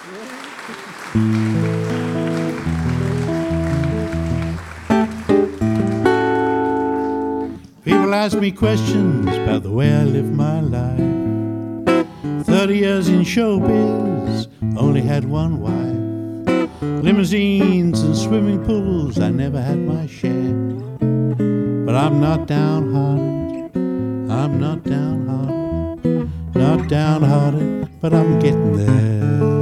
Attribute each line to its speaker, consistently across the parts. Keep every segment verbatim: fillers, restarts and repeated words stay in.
Speaker 1: People ask me questions about the way I live my life. Thirty years in showbiz, only had one wife. Limousines and swimming pools, I never had my share. But I'm not downhearted, I'm not downhearted, not downhearted, but I'm getting there.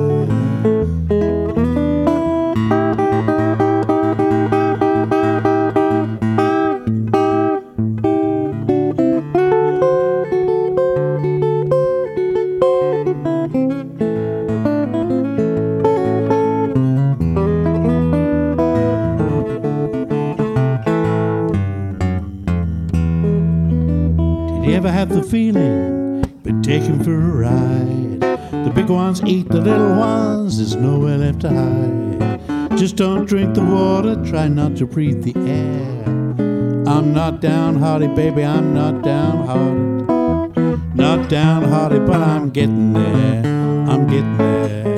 Speaker 1: Did you ever have the feeling, been taken for a ride? The big ones eat the little ones, there's nowhere left to hide. Just don't drink the water, try not to breathe the air. I'm not downhearted, baby, I'm not downhearted. Not downhearted, but I'm getting there, I'm getting there.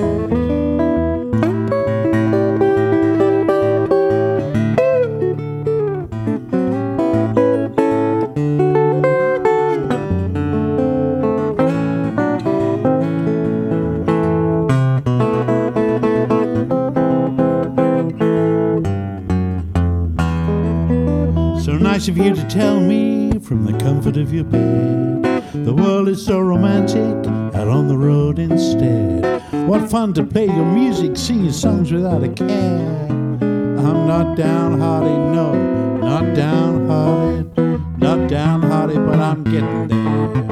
Speaker 1: So nice of you to tell me from the comfort of your bed. The world is so romantic, out on the road instead. What fun to play your music, sing your songs without a care. I'm not downhearted, no, not downhearted, not downhearted, but I'm getting there.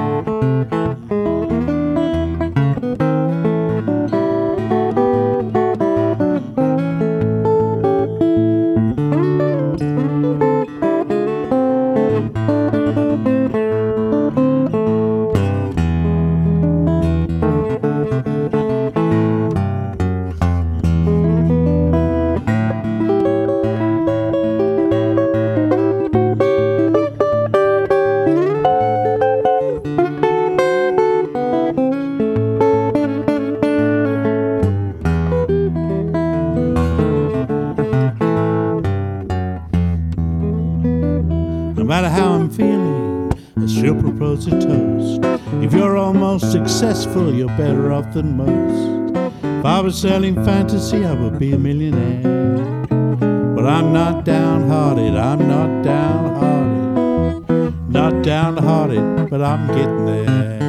Speaker 1: No matter how I'm feeling, I still propose a toast. If you're almost successful, you're better off than most. If I was selling fantasy, I would be a millionaire. But I'm not downhearted, I'm not downhearted, not downhearted, but I'm getting there.